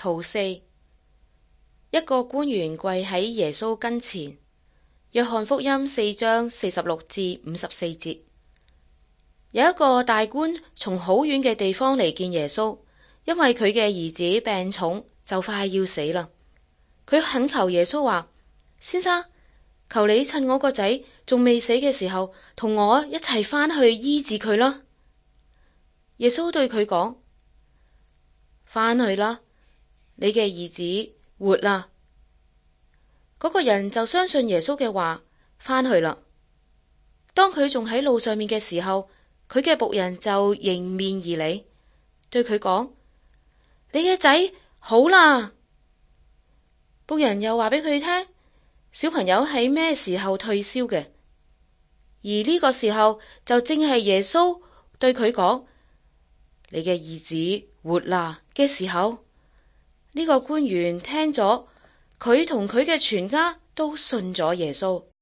圖四，一個官員跪喺耶穌跟前。約翰福音4章46至54節，有一個大官從好遠嘅地方嚟見耶穌，因為佢嘅兒子病重，就快要死啦。佢懇求耶穌話：先生，求你趁我個仔仲未死嘅時候，同我一齊返去醫治佢啦。耶穌對佢講：返去啦，你嘅兒子活啦。嗰個人就相信耶穌嘅話，返去啦。當佢仲喺路上面嘅時候，佢嘅僕人就迎面而嚟，對佢講：你嘅仔好啦。僕人又話俾佢聽，小朋友喺咩時候退燒嘅，而呢個時候就正係耶穌對佢講：你嘅兒子活啦嘅時候。呢個官員聽咗，佢同佢嘅全家都信咗耶穌。